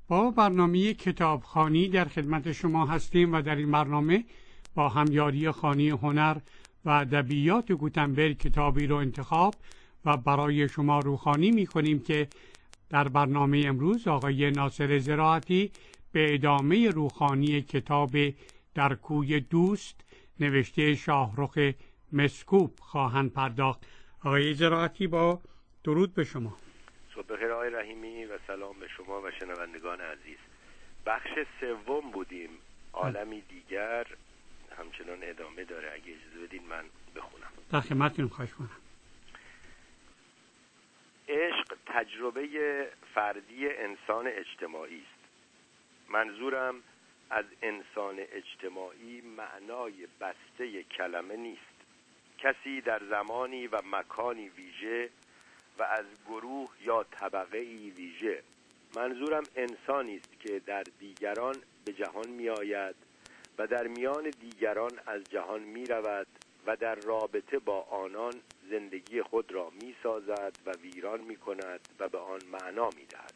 با برنامه کتابخوانی در خدمت شما هستیم و در این برنامه با همیاری خانه هنر و ادبیات گوتنبرگ کتابی رو انتخاب و برای شما روخوانی می‌کنیم که در برنامه امروز آقای ناصر زراعتی به ادامه روخوانی کتاب در کوی دوست نوشته شاهرخ مسکوب خواهند پرداخت. آقای زراعتی با درود به شما. صبح بخیر آقای رحیمی و سلام به شما و شنوندگان عزیز. بخش سوم بودیم، عالمی دیگر همچنان ادامه داره. اگه اجازه بدین من بخونم. در خدمتتون، خواهش کنم. عشق تجربه فردی انسان اجتماعی است. منظورم از انسان اجتماعی معنای بسته کلمه نیست. کسی در زمانی و مکانی ویژه و از گروه یا طبقه‌ای ویژه. منظورم انسانی است که در دیگران به جهان می آید و در میان دیگران از جهان می رود و در رابطه با آنان زندگی خود را می سازد و ویران می کند و به آن معنا می دهد.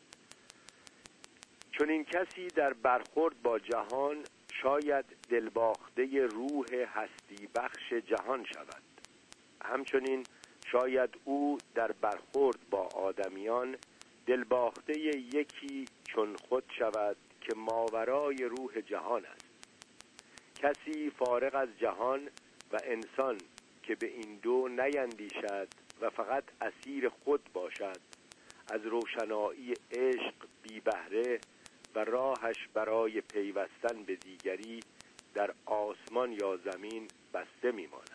چون این کسی در برخورد با جهان شاید دلباخته روح هستی بخش جهان شود. همچنین شاید او در برخورد با آدمیان دلباخته یکی چون خود شود که ماورای روح جهان است. کسی فارغ از جهان و انسان که به این دو نیندیشد و فقط اسیر خود باشد، از روشنایی عشق بی بهره و راهش برای پیوستن به دیگری در آسمان یا زمین بسته می‌ماند.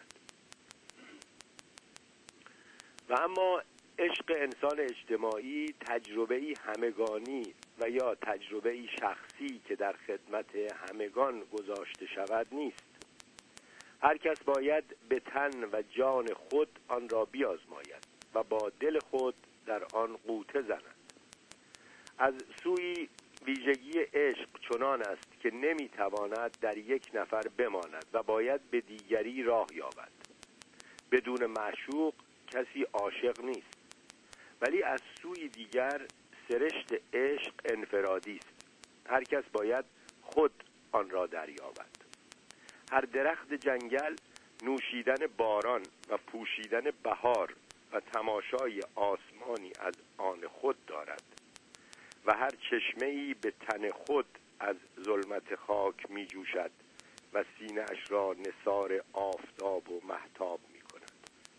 و اما عشق انسان اجتماعی تجربه‌ای همگانی و یا تجربه‌ای شخصی که در خدمت همگان گذاشته شود نیست. هر کس باید به تن و جان خود آن را بیازماید و با دل خود در آن غوطه زند. از سوی ویژگی عشق چنان است که نمیتواند در یک نفر بماند و باید به دیگری راه یابد. بدون معشوق کسی عاشق نیست، ولی از سوی دیگر سرشت عشق انفرادی است. هر کس باید خود آن را دریابد. هر درخت جنگل نوشیدن باران و پوشیدن بهار و تماشای آسمانی از آن خود دارد و هر چشمه‌ای به تن خود از ظلمت خاک می جوشد و سینه اش را نثار آفتاب و مهتاب می کند.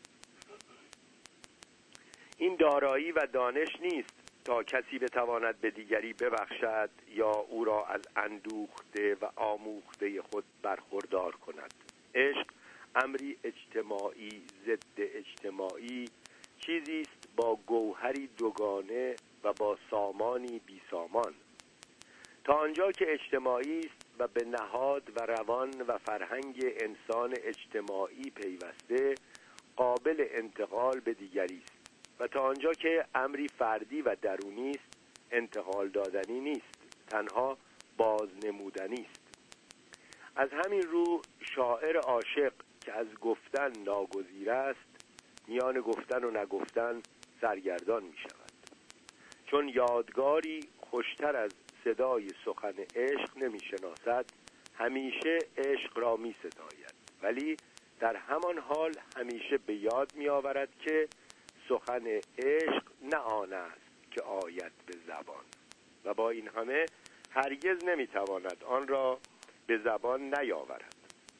این دارایی و دانش نیست تا کسی بتواند به دیگری ببخشد یا او را از اندوخته و آموخته خود برخوردار کند. عشق امری اجتماعی ضد اجتماعی، چیزی است با گوهری دوگانه و با سامانی بی سامان. تا آنجا که اجتماعی است و به نهاد و روان و فرهنگ انسان اجتماعی پیوسته، قابل انتقال به دیگری است و تا آنجا که امری فردی و درونی است، انتقال دادنی نیست، تنها بازنمودنی است. از همین رو شاعر عاشق که از گفتن ناگزیر است، میان گفتن و نگفتن سرگردان می شود. چون یادگاری خوشتر از صدای سخن عشق نمی شناسد، همیشه عشق را می ستاید، ولی در همان حال همیشه به یاد می آورد که سخن عشق نه آن است که آید به زبان و با این همه هرگز نمی تواند آن را به زبان نیاورد.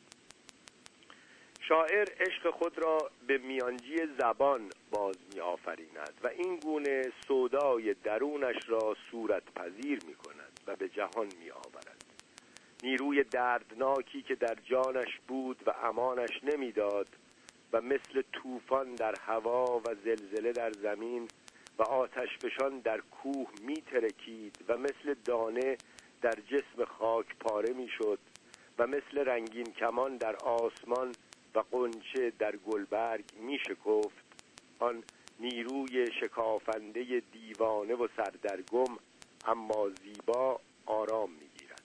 شاعر عشق خود را به میانجی زبان باز می آفریند و این گونه سودای درونش را صورت پذیر می کند و به جهان می آورد. نیروی دردناکی که در جانش بود و امانش نمی داد و مثل طوفان در هوا و زلزله در زمین و آتشفشان در کوه می ترکید و مثل دانه در جسم خاک پاره می شد و مثل رنگین کمان در آسمان و قنچه در گلبرگ می شکفت. آن نیروی شکافنده دیوانه و سردرگم اما زیبا آرام می گیرد.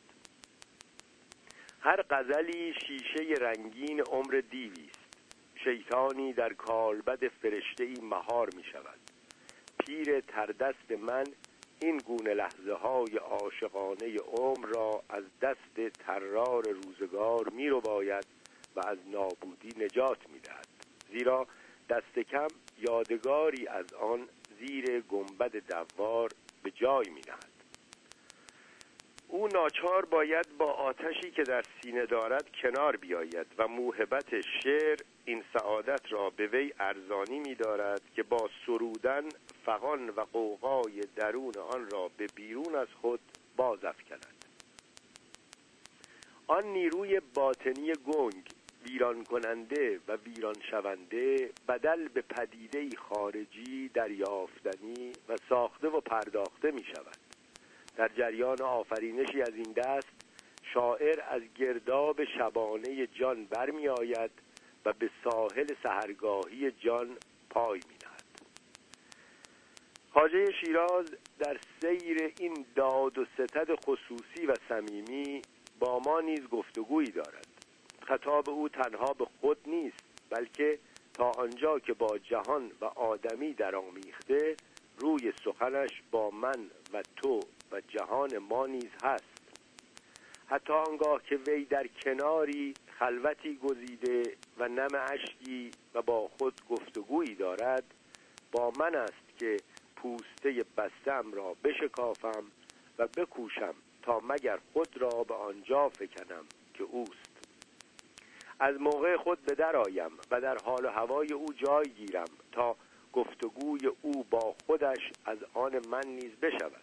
هر غزلی شیشه رنگین عمر دیوی است. شیطانی در کالبد فرشته‌ای مهار می شود. پیر تردست من این گونه لحظه های عاشقانه عمر را از دست طرار روزگار می رو باید و از نابودی نجات می دهد، زیرا دست کم یادگاری از آن زیر گنبد دوار به جای می نهد. او ناچار باید با آتشی که در سینه دارد کنار بیاید و موهبت شعر این سعادت را به وی ارزانی می دارد که با سرودن فغان و غوغای درون آن را به بیرون از خود باز افکند. آن نیروی باطنی گنگ، ویران کننده و ویران شونده، بدل به پدیده‌ای خارجی دریافتنی و ساخته و پرداخته می شود. در جریان آفرینشی از این دست شاعر از گرداب شبانه جان برمی آید و به ساحل سحرگاهی جان پای می نهد. خواجه شیراز در سیر این داد و ستد خصوصی و صمیمی با ما نیز گفتگویی دارد. خطاب او تنها به خود نیست، بلکه تا آنجا که با جهان و آدمی درآمیخته، روی سخنش با من و تو و جهان ما نیز هست. حتی آنگاه که وی در کناری خلوتی گزیده و نم اشکی و با خود گفتگویی دارد، با من است که پوسته بسته‌ام را بشکافم و بکوشم تا مگر خود را به آنجا فکنم که اوست. از موقع خود به در آیم و در حال و هوای او جای گیرم تا گفتگوی او با خودش از آن من نیز بشود.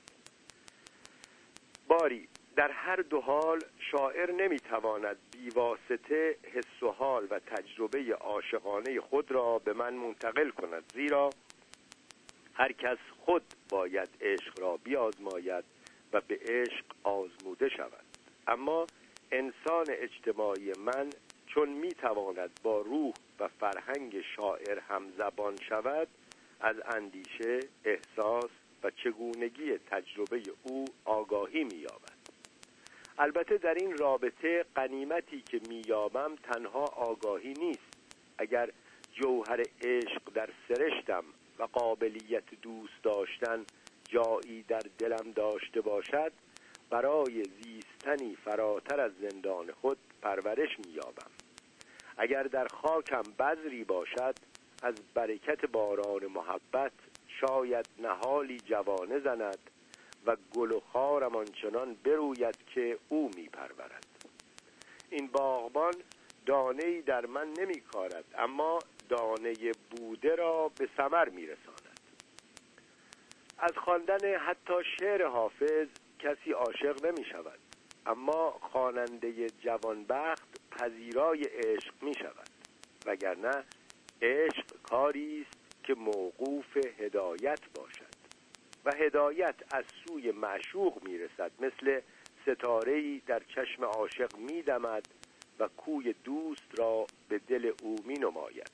باری در هر دو حال شاعر نمیتواند بیواسطه حس و حال و تجربه عاشقانه خود را به من منتقل کند، زیرا هر کس خود باید عشق را بیازماید و به عشق آزموده شود. اما انسان اجتماعی من چون میتواند با روح و فرهنگ شاعر همزبان شود، از اندیشه، احساس و چگونگی تجربه او آگاهی می‌یابد. البته در این رابطه غنیمتی که می‌یابم تنها آگاهی نیست. اگر جوهر عشق در سرشتم و قابلیت دوست داشتن جایی در دلم داشته باشد، برای زیستنی فراتر از زندان خود پرورش می‌یابم. اگر در خاکم بذری باشد، از برکت باران محبت شاید نهالی جوانه زند و گل و خارم آنچنان بروید که او می‌پرورد. این باغبان دانه‌ای در من نمی‌کارد، اما دانه بوده را به ثمر می‌رساند. از خواندن حتی شعر حافظ کسی عاشق نمی‌شود، اما خواننده جوانبخت پذیرای عشق می‌شود، وگرنه عشق کاری است که موقوف هدایت باشد و هدایت از سوی معشوق میرسد، مثل ستاره‌ای در چشم عاشق میدمد و کوی دوست را به دل او مینماید.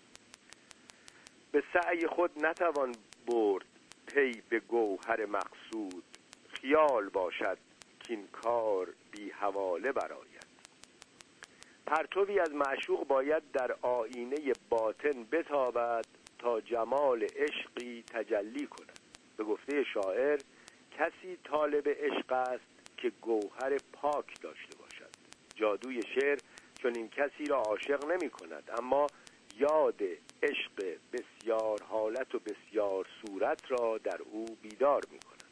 به سعی خود نتوان برد پی به گوهر مقصود، خیال باشد که این کار بی حواله براید. پرتوی از معشوق باید در آینه باطن بتابد تا جمال عشقی تجلی کند. به گفته شاعر، کسی طالب عشق است که گوهر پاک داشته باشد. جادوی شعر چون این کسی را عاشق نمی کند، اما یاد عشق بسیار حالت و بسیار صورت را در او بیدار می کند.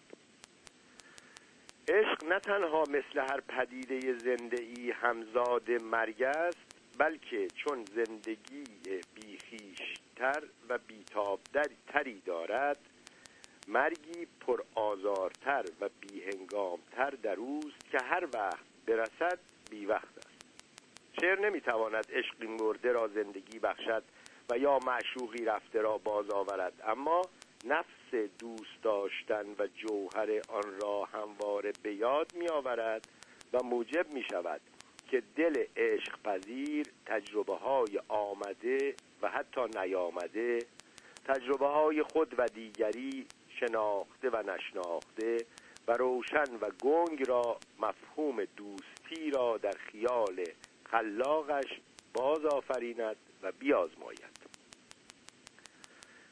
عشق نه تنها مثل هر پدیده زنده‌ای همزاد مرگ است، بلکه چون زندگی بیخیشتر و بیتاب‌تری دارد، مرگی پر آزارتر و بیهنگامتر در اوست که هر وقت برسد بی وقت است. شعر نمیتواند عشقی مرده را زندگی بخشد و یا معشوقی رفته را باز آورد، اما نفس دوست داشتن و جوهر آن را همواره به یاد می آورد و موجب می شود که دل عشق پذیر تجربه های آمده و حتی نیامده، تجربه های خود و دیگری، شناخته و نشناخته و روشن و گنگ را، مفهوم دوستی را در خیال خلاقش باز آفریند و بیازماید.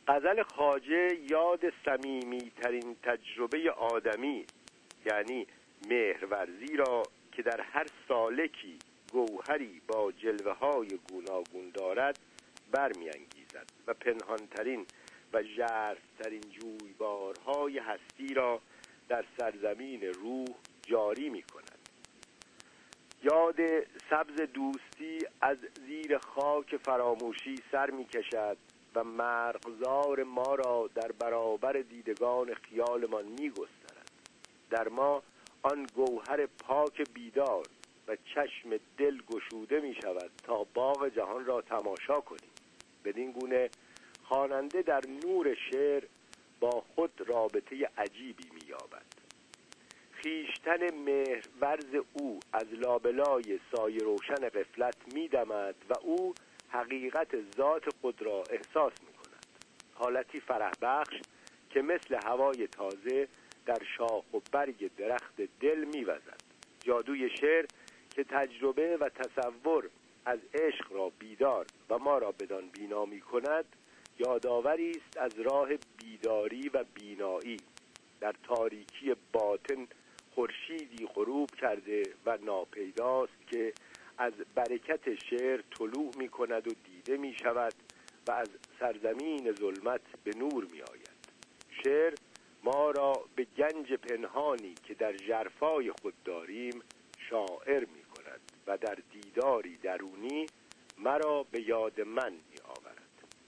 غزل خواجه یاد صمیمی‌ترین تجربه آدمی یعنی مهرورزی را که در هر سالکی گوهری با جلوه‌های گوناگون دارد برمی‌انگیزد و پنهانترین و ژرف‌ترین جویبارهای هستی را در سرزمین روح جاری می‌کند. یاد سبز دوستی از زیر خاک فراموشی سر می‌کشد و مرغزار ما را در برابر دیدگان خیالمان می‌گسترد. در ما آن گوهر پاک بیدار و چشم دل گشوده می‌شود تا باغ جهان را تماشا کنیم. بدین گونه خواننده در نور شعر با خود رابطه عجیبی می‌یابد. خویشتن مهرورز او از لابلای سایه روشن غفلت می‌دمد و او حقیقت ذات خود را احساس می‌کند. حالتی فرح بخش که مثل هوای تازه در شاخ و برگ درخت دل می‌وزد. جادوی شعر که تجربه و تصور از عشق را بیدار و ما را بدان بینا می‌کند، یادآوری است از راه بیداری و بینایی. در تاریکی باطن خورشیدی غروب کرده و ناپیداست که از برکت شعر طلوع می‌کند و دیده می‌شود و از سرزمین ظلمت به نور می‌آید. شعر ما را به گنج پنهانی که در ژرفای خود داریم شاعر می‌کند و در دیداری درونی مرا به یاد من می‌آورد.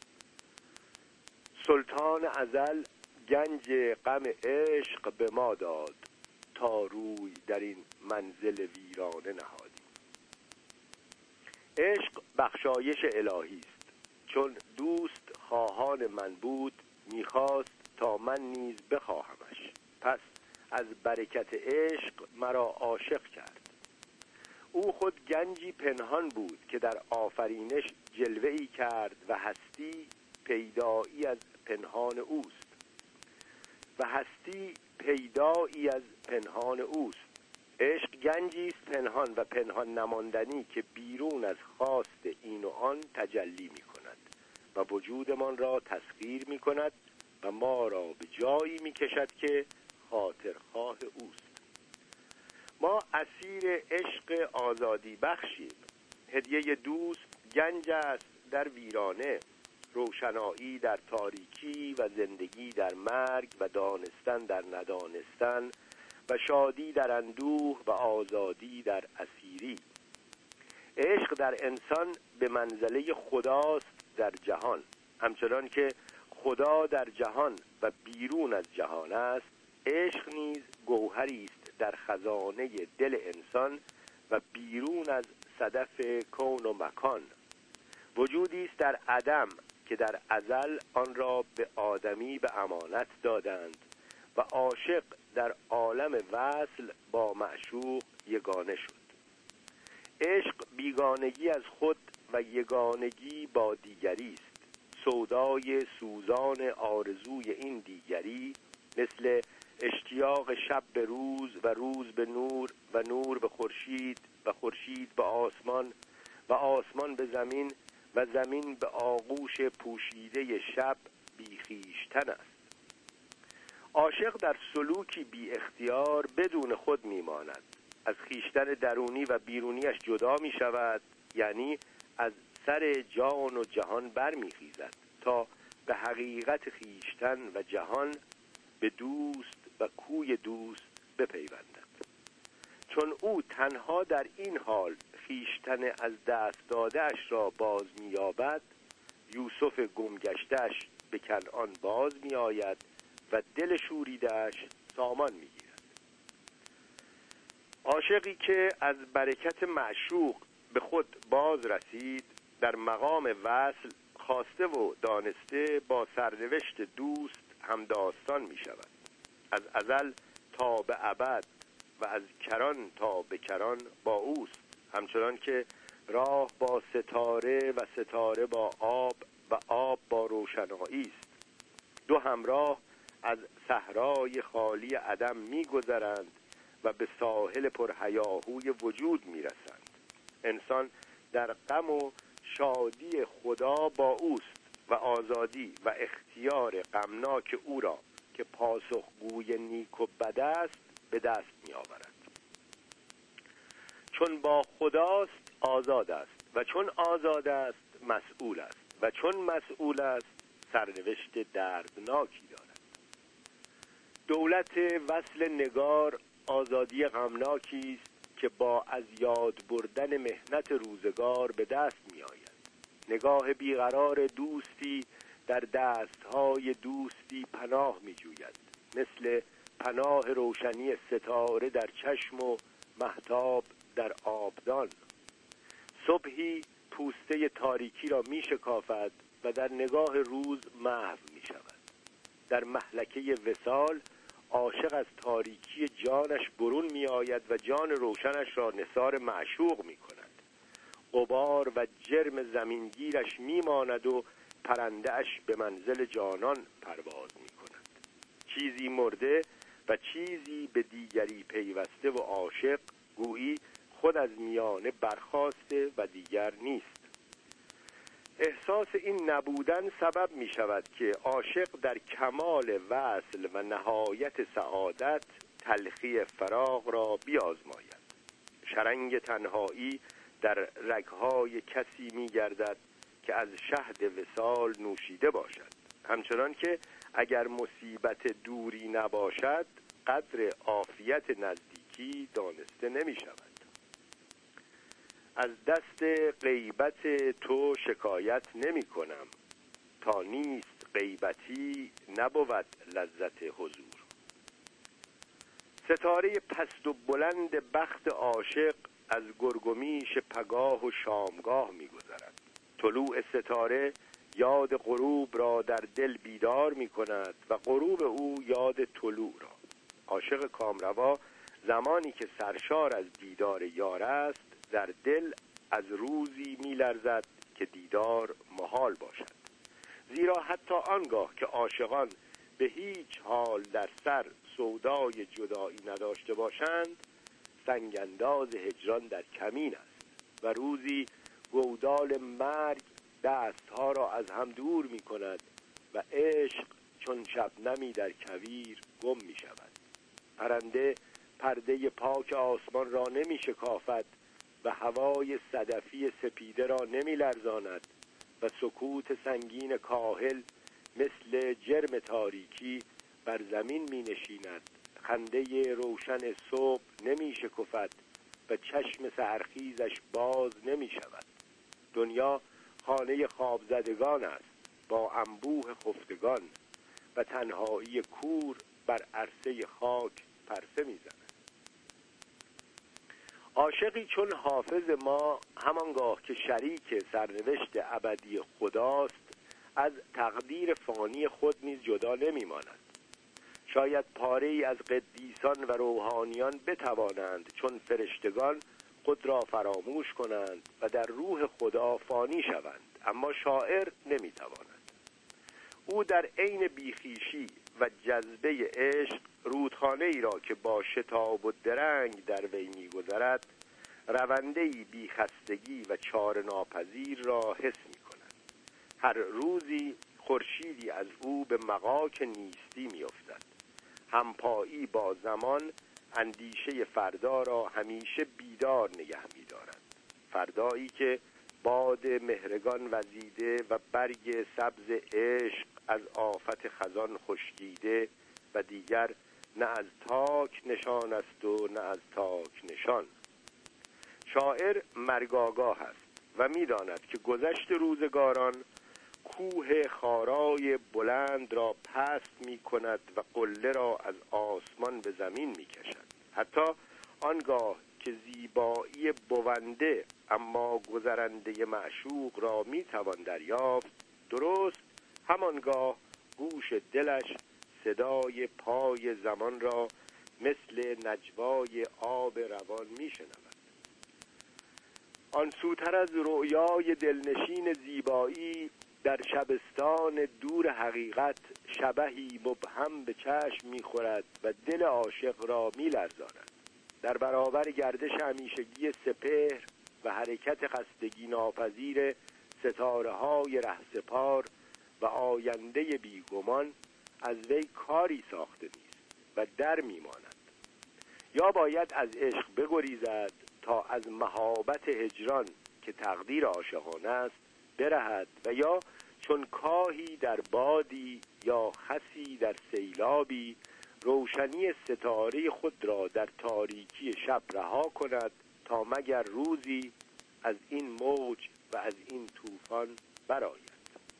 سلطان ازل گنج غم عشق به ما داد تا روی در این منزل ویرانه نهادیم. عشق بخشایش الهی است. چون دوست خواهان من بود میخواست تا من نیز بخواهمش. پس از برکت عشق مرا عاشق کرد. او خود گنجی پنهان بود که در آفرینش جلوه‌ای کرد و هستی پیدایی از پنهان اوست عشق گنجی است پنهان و پنهان نماندنی که بیرون از خواست این و آن تجلی می کند و وجودمان را تسخیر می کند و ما را به جایی می کشد که خاطرخواه اوست. ما اسیر عشق آزادی بخشیم. هدیه دوست گنج است در ویرانه، روشنایی در تاریکی و زندگی در مرگ و دانستن در ندانستن و شادی در اندوه و آزادی در اسیری. عشق در انسان به منزله خداست در جهان. همچنان که خدا در جهان و بیرون از جهان است، عشق نیز گوهری است در خزانه دل انسان و بیرون از صدف کون و مکان. وجودی است در عدم که در ازل آن را به آدمی به امانت دادند و عاشق در عالم وصل با معشوق یگانه شد. عشق بیگانگی از خود و یگانگی با دیگری است. سودای سوزان آرزوی این دیگری مثل اشتیاق شب به روز و روز به نور و نور به خورشید و خورشید به آسمان و آسمان به زمین و زمین به آغوش پوشیده شب بیخیشتن است. عاشق در سلوکی بی اختیار بدون خود میماند. از خیشتن درونی و بیرونیش جدا می شود، یعنی از سر جان و جهان برمیخیزد تا به حقیقت خیشتن و جهان، به دوست و کوی دوست بپیوندد. چون او تنها در این حال خیشتن از دست داده‌اش را باز می‌یابد، یوسف گمگشته‌اش به کنعان باز می‌آید و دل شوریده‌اش سامان می‌گیرد. عاشقی که از برکت معشوق به خود باز رسید، در مقام وصل خواسته و دانسته با سرنوشت دوست همداستان می‌شود. از ازل تا به ابد و از کران تا به کران با اوست. همچنان که راه با ستاره و ستاره با آب و آب با روشنایی است. دو همراه از صحرای خالی عدم می‌گذرند و به ساحل پرهیاهوی وجود می‌رسند. انسان در غم و شادی خدا با اوست. و آزادی و اختیار غمناک او را که پاسخگوی نیک و بد است به دست می آورد. چون با خداست آزاد است و چون آزاد است مسئول است و چون مسئول است سرنوشت دردناکی دارد. دولت وصل نگار آزادی غمناکی است که با از یاد بردن مهنت روزگار به دست می آید. نگاه بیقرار دوستی در دستهای دوستی پناه می جوید، مثل پناه روشنی ستاره در چشم و مهتاب در آبدان. صبحی پوسته تاریکی را می شکافد و در نگاه روز محو می شود. در محلکه وصال عاشق از تاریکی جانش برون می آید و جان روشنش را نثار معشوق می کند. غبار و جرم زمینگیرش می ماند و پرنده‌اش به منزل جانان پرواز می کند. چیزی مرده و چیزی به دیگری پیوسته و عاشق گویی خود از میانه برخاسته و دیگر نیست. احساس این نبودن سبب می شود که عاشق در کمال وصل و نهایت سعادت تلخی فراق را بیازماید. شرنگ تنهایی در رگهای کسی می گردد که از شهد وصال نوشیده باشد، همچنان که اگر مصیبت دوری نباشد قدر عافیت نزدیکی دانسته نمی شود. از دست غیبت تو شکایت نمی کنم، تا نیست غیبتی نبود لذت حضور. ستاره پست و بلند بخت عاشق از گرگومیش پگاه و شامگاه می گذرد. طلوع ستاره یاد غروب را در دل بیدار می کند و غروب او یاد طلوع را. عاشق کامروا زمانی که سرشار از دیدار یار است در دل از روزی می لرزد که دیدار محال باشد. زیرا حتی آنگاه که عاشقان به هیچ حال در سر سودای جدایی نداشته باشند، سنگانداز هجران در کمین است و روزی گودال مرگ دستها را از هم دور می کند و عشق چون شبنمی در کویر گم می شود. پرنده پرده پاک آسمان را نمی شکافد و هوای صدفی سپیده را نمی لرزاند و سکوت سنگین کاهل مثل جرم تاریکی بر زمین می نشیند. خنده روشن صبح نمی شکفد و چشم سحرخیزش باز نمی شود. دنیا خانه خوابزدگان است با انبوه خفتگان و تنهایی کور بر عرصه خاک پرسه می زند. عاشقی چون حافظ ما همانگاه که شریک سرنوشت ابدی خداست از تقدیر فانی خود نیز جدا نمی ماند. شاید پاره‌ای از قدیسان و روحانیان بتوانند چون فرشتگان خود را فراموش کنند و در روح خدا فانی شوند، اما شاعر نمیتواند. او در عین بیخیشی و جذبه عشق رودخانه‌ای را که با شتاب و درنگ در وی می‌گذرد رونده‌ای بیخستگی و چاره ناپذیر را حس می‌کند. هر روزی خورشیدی از او به مغاک نیستی می‌افتد. همپایی با زمان اندیشه فردا را همیشه بیدار نگه می‌دارد. فردایی که باد مهرگان وزیده و برگ سبز عشق از آفت خزان خشکیده و دیگر نه از تاک نشان است و نه از تاک نشان. شاعر مرگاگاه است و می‌داند که گذشت روزگاران کوه خارای بلند را پست می کند و قله را از آسمان به زمین می کشد. حتی آنگاه که زیبایی بونده اما گذرنده معشوق را می توان دریافت، درست همانگاه گوش دلش صدای پای زمان را مثل نجوای آب روان می شنود. آن سوتر از رؤیای دلنشین زیبایی در شبستان دور حقیقت شبحی مبهم به چشم می‌خورد و دل عاشق را می‌لرزاند. در برابر گردش همیشگی سپهر و حرکت خستگی ناپذیر ستاره‌های رهسپار و آینده بیگمان از وی کاری ساخته نیست و در میماند. یا باید از عشق بگریزد تا از مهابت هجران که تقدیر عاشقانه است برهد، و یا چون کاهی در بادی یا خسی در سیلابی روشنی ستاره خود را در تاریکی شب رها کند تا مگر روزی از این موج و از این طوفان برآید.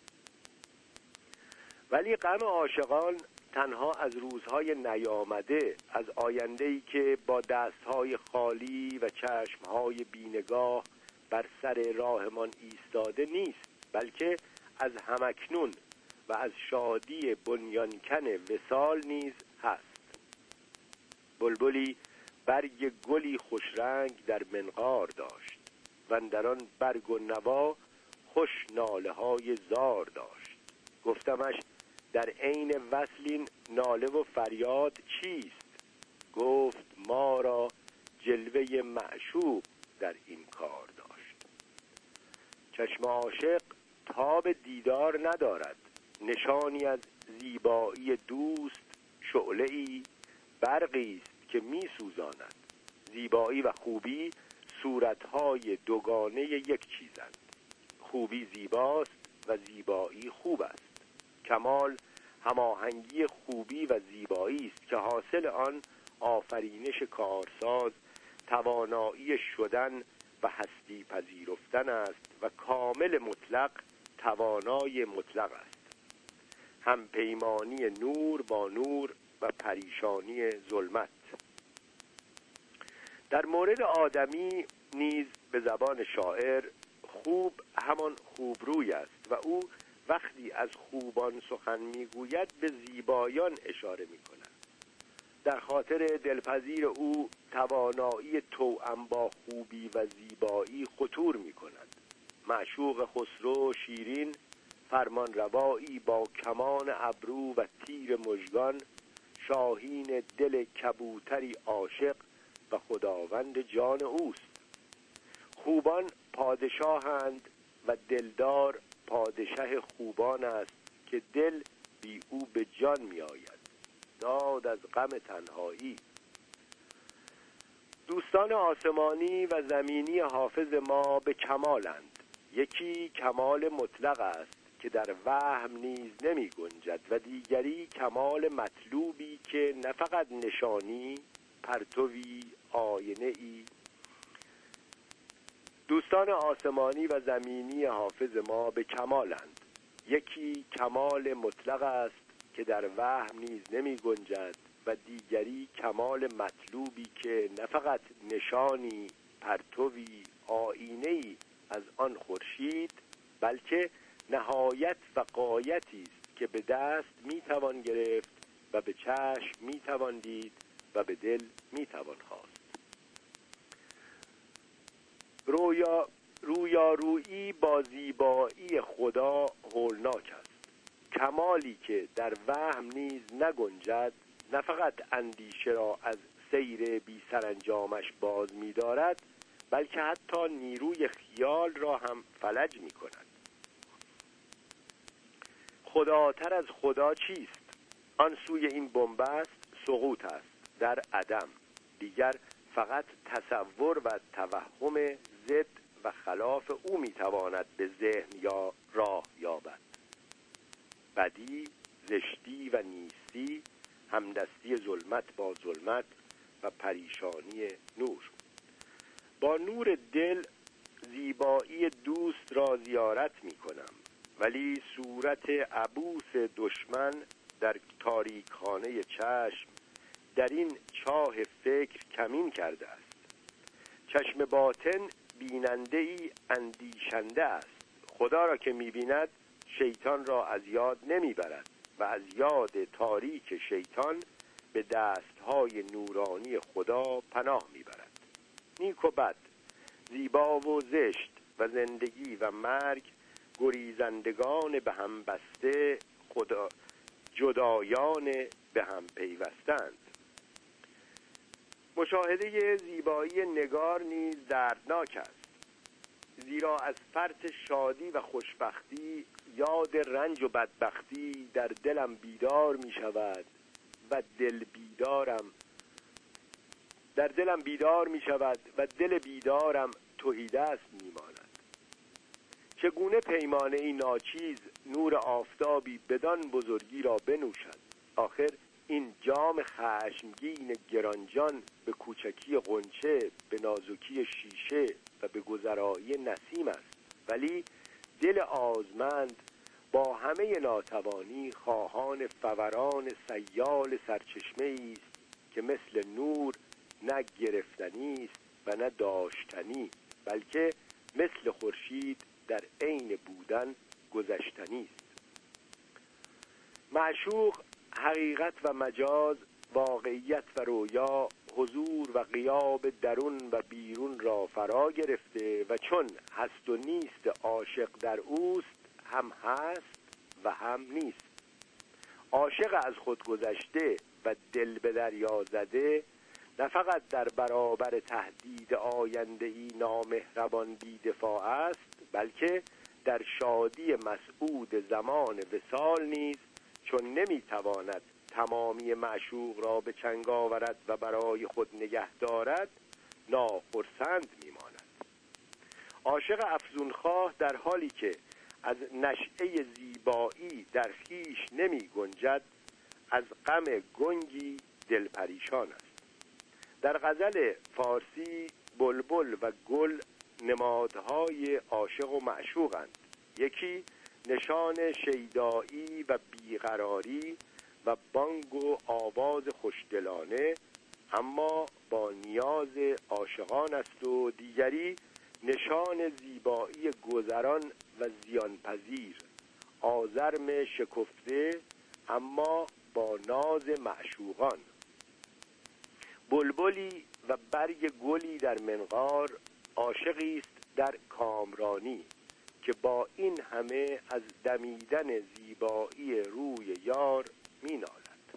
ولی غم عاشقان تنها از روزهای نیامده، از آینده‌ای که با دستهای خالی و چشمهای بینگاه بر سر راهمان ایستاده نیست، بلکه از همکنون و از شادی بنیانکن وصال نیز هست. بلبلی برگ گلی خوشرنگ در منقار داشت و اندران برگ و نوا خوش ناله های زار داشت. گفتمش در عین وصلین ناله و فریاد چیست؟ گفت ما را جلوه معشوق در این کار داشت. چشم عاشق تاب دیدار ندارد، نشانی از زیبایی دوست شعله‌ای برقی است که می سوزاند. زیبایی و خوبی صورتهای دوگانه یک چیزند. خوبی زیباست و زیبایی خوب است. کمال هماهنگی خوبی و زیبایی است که حاصل آن آفرینش کارساز، توانایی شدن و هستی پذیرفتن است و کامل مطلق توانای مطلق است. هم پیمانی نور با نور و پریشانی ظلمت. در مورد آدمی نیز به زبان شاعر خوب همان خوبروی است و او وقتی از خوبان سخن میگوید به زیبایان اشاره میکند. در خاطر دلپذیر او توانایی توأم با خوبی و زیبایی خطور میکند. معشوق خسرو شیرین فرمان روایی با کمان ابرو و تیر مژگان، شاهین دل کبوتری عاشق و خداوند جان اوست. خوبان پادشاهند و دلدار پادشه خوبان است که دل بی او به جان می آید. داد از غم تنهایی. دوستان آسمانی و زمینی حافظ ما به کمالند. یکی کمال مطلق است که در وهم نیز نمی گنجد و دیگری کمال مطلوبی که نه فقط نشانی، پرتوی، آینه‌ای. دوستان آسمانی و زمینی حافظ ما به کمالند. یکی کمال مطلق است که در وهم نیز نمی گنجد و دیگری کمال مطلوبی که نه فقط نشانی، پرتوی، آینه‌ای از آن خورشید، بلکه نهایت و غایتی است که به دست می توان گرفت و به چشم می توان دید و به دل می توان خواست. رویارویی با زیبایی خدا هولناک است. کمالی که در وهم نیز نگنجد نه فقط اندیشه را از سیر بی سرانجامش باز می دارد، بلکه حتی نیروی خیال را هم فلج می کند. خداتر از خدا چیست؟ آن سوی این بنبست سقوط است در عدم. دیگر فقط تصور و توهم ضد و خلاف او میتواند به ذهن یا راه یابد. بدی، زشتی و نیستی، همدستی ظلمت با ظلمت و پریشانی نور. با نور دل زیبایی دوست را زیارت میکنم، ولی صورت عبوس دشمن در تاریکخانه چشم در این چاه فکر کمین کرده است. چشم باطن بیننده ای اندیشنده است. خدا را که می‌بیند شیطان را از یاد نمیبرد و از یاد تاریک شیطان به دستهای نورانی خدا پناه میبرد. نیک و بد، زیبا و زشت و زندگی و مرگ گریزندگان به هم بسته، خدا جدایان به هم پیوستند. مشاهده زیبایی نگار نیز دردناک است. زیرا از فرط شادی و خوشبختی یاد رنج و بدبختی در دلم بیدار می شود و دل بیدارم تهیدست می ماند. چگونه پیمانه ای ناچیز نور آفتابی بدان بزرگی را بنوشد؟ آخر این جام خشمگین گرانجان به کوچکی غنچه، به نازکی شیشه و به گذرایی نسیم است، ولی دل آزمند با همه ناتوانی خواهان فوران سیال سرچشمه‌ای است که مثل نور نه گرفتنی است و نه داشتنی، بلکه مثل خورشید در عین بودن گذشتنی است. معشوق حقیقت و مجاز، واقعیت و رویا، حضور و غیاب درون و بیرون را فرا گرفته و چون هست و نیست عاشق در اوست، هم هست و هم نیست. عاشق از خود گذشته و دل به دریا زده نه فقط در برابر تهدید آینده‌ای نامهربان بی‌دفاع است، بلکه در شادی مسعود زمان وصال نیز چون نمیتواند تمامی معشوق را به چنگ آورد و برای خود نگه دارد، ناخرسند میماند. عاشق افزونخواه در حالی که از نشأه زیبایی در خویش نمی گنجد، از غم گنگی دل پریشان است. در غزل فارسی بلبل و گل نمادهای عاشق و معشوقند. یکی نشان شیدایی و بیقراری و بانگ و آواز خوشدلانه اما با نیاز عاشقان است و دیگری نشان زیبایی گذران و زیانپذیر، آزرم شکفته اما با ناز معشوقان. بلبلی و برگ گلی در منقار عاشقی است در کامرانی که با این همه از دمیدن زیبایی روی یار می نالد.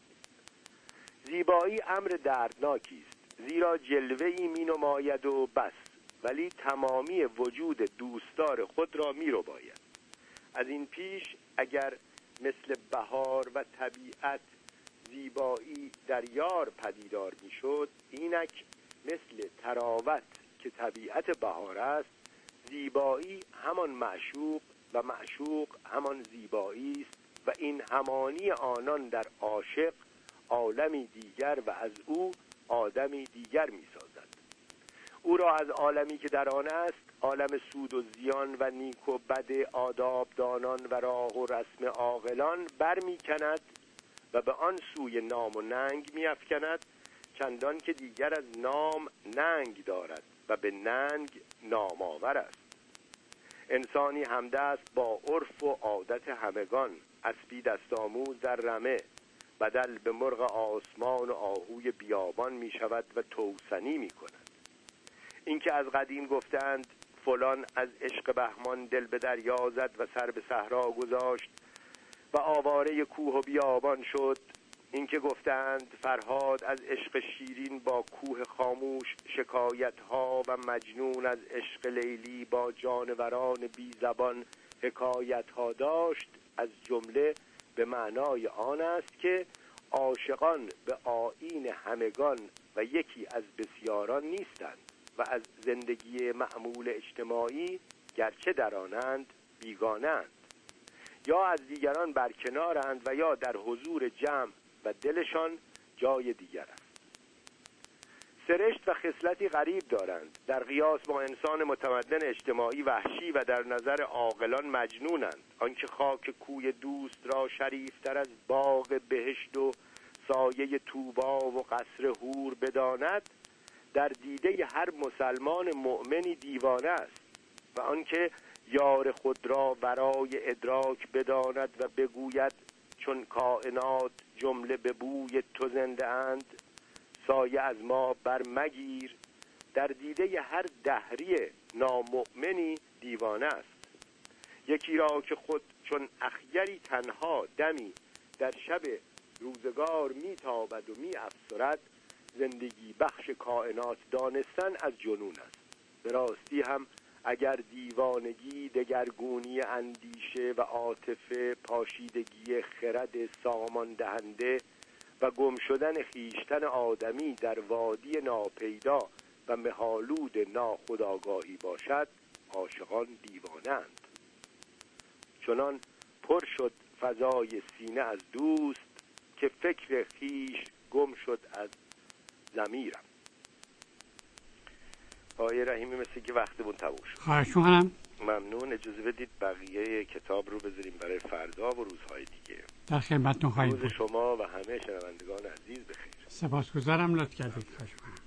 زیبایی امر دردناکی است، زیرا جلوه‌ای می نماید و بس، ولی تمامی وجود دوستدار خود را می رباید. از این پیش اگر مثل بهار و طبیعت زیبایی در یار پدیدار می شد، اینک مثل تراوت که طبیعت بهار است، زیبایی همان معشوق و معشوق همان زیبایی است و این همانی آنان در عاشق عالمی دیگر و از او آدمی دیگر می سازد. او را از عالمی که در آن است، عالم سود و زیان و نیک و بد آداب دانان و راه و رسم عاقلان برمی کند و به آن سوی نام و ننگ می افکند، چندان که دیگر از نام ننگ دارد و به ننگ نام آور است. انسانی همدست با عرف و عادت همگان، اسبی دست آموز در رمه، بدل به مرغ آسمان و آهوی بیابان می شود و توسنی می کند. اینکه از قدیم گفتند فلان از عشق بهمان دل به دریا زد و سر به صحرا گذاشت و آواره کوه و بیابان شد، اینکه گفتند فرهاد از عشق شیرین با کوه خاموش شکایت ها و مجنون از عشق لیلی با جانوران بی زبان حکایت ها داشت، از جمله به معنای آن است که عاشقان به آیین همگان و یکی از بسیاران نیستند و از زندگی معمول اجتماعی گرچه در آنند بیگانند، یا از دیگران برکنارند و یا در حضور جمع و دلشان جای دیگر است. سرشت و خصلتی غریب دارند، در قیاس با انسان متمدن اجتماعی وحشی و در نظر عاقلان مجنونند. آنکه خاک کوی دوست را شریفتر از باغ بهشت و سایه طوبا و قصر حور بداند، در دیده هر مسلمان مؤمنی دیوانه است. و آنکه یار خود را برای ادراک بداند و بگوید چون کائنات جمله به بوی تو زنده اند، سایه از ما بر مگیر، در دیده هر دهری نامؤمنی دیوانه است. یکی را که خود چون اخیری تنها دمی در شب روزگار میتابد و میافسرد، زندگی بخش کائنات دانستن از جنون است. به راستی هم اگر دیوانگی، دگرگونی اندیشه و عاطفه، پاشیدگی خرد سامان دهنده و گم شدن خویشتن آدمی در وادی ناپیدا و مه‌آلود ناخودآگاهی باشد، عاشقان دیوانند. چنان پر شد فضای سینه از دوست، که فکر خویش گم شد از ضمیرم. آقای رحیمی، مثل که وقتمون تموم شد. خواهش می‌کنم. ممنون. اجازه بدید بقیه کتاب رو بذاریم برای فردا و روزهای دیگه. در خدمتتون خواهیم روز بود. شما و همه شنوندگان عزیز بخیر. سپاسگزارم، لطف کردید.